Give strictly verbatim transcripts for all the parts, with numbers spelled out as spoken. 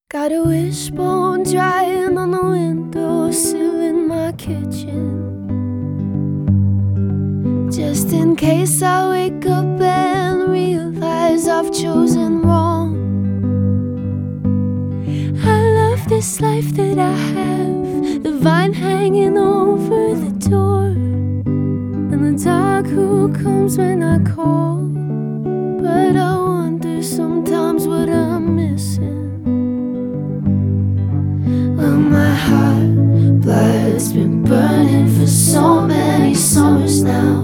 Got a wishbone drying on the windowsill in my kitchen, just in case I wake up and realize I've chosen wrong. I love this life that I have, the vine hanging over the door, and the dog who comes when I call. But I wonder sometimes what I'm missing. Well, my heart blood's been burning for so many summers now.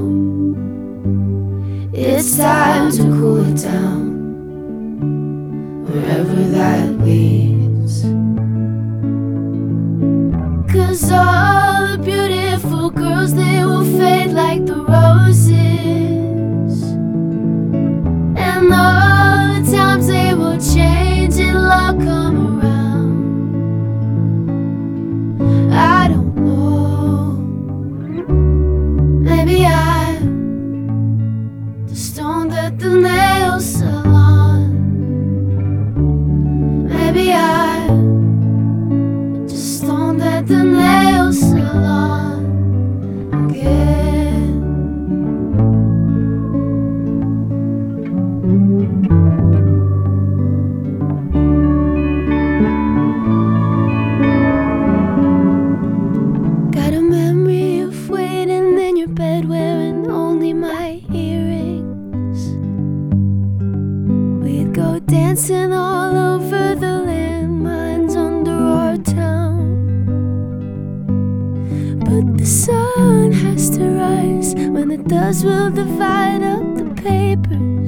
It's time to cool it down, wherever that leads. 'Cause all the beautiful girls, they will fade like the roses, and all the times they will change and love come around. I don't know, maybe I'm the stone that the nails salon. Maybe I'm just stone that the nails salon again. Got a memory of waiting in your bed wearing only my earrings. We'd go dancing all over the landmines under our town. But the sun has to rise. When it does, we'll divide up the papers.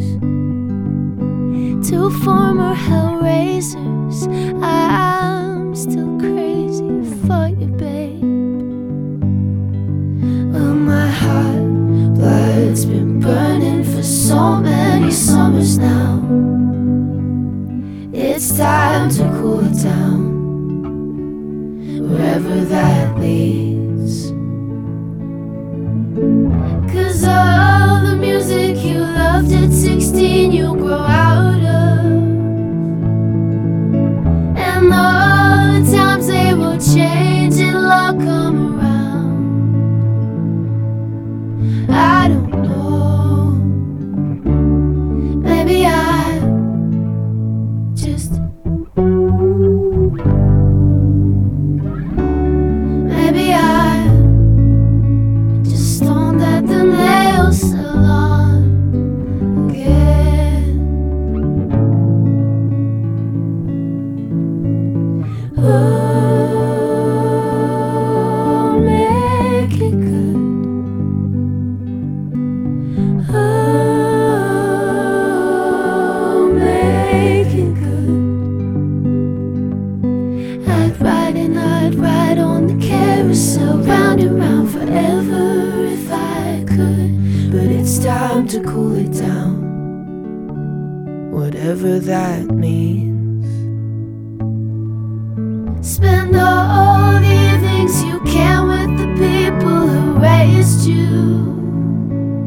Two former hellraisers, I'm still crazy for you, babe. Well, my heart blood's been burning for so many summers now. It's time to cool it down, wherever that leads. 'Cause all the music you loved at sixteen, you'll grow out of, and all the times they will change and love come around. I don't know, maybe I'm just maybe I'm just stoned at the nail salon again. Oh, make it good. Oh, make it good. I'd ride and I'd ride on the carousel, round and round forever if I could. But it's time to cool it down, whatever that means. Spend all the evenings you can with the people who raised you.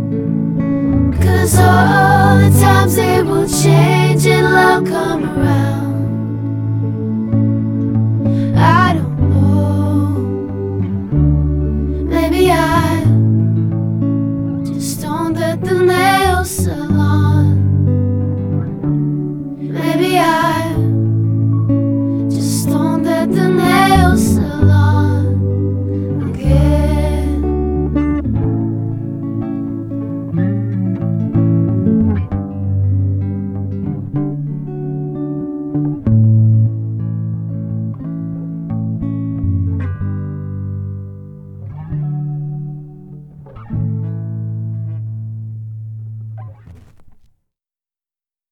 'Cause all the times they will change and love come around.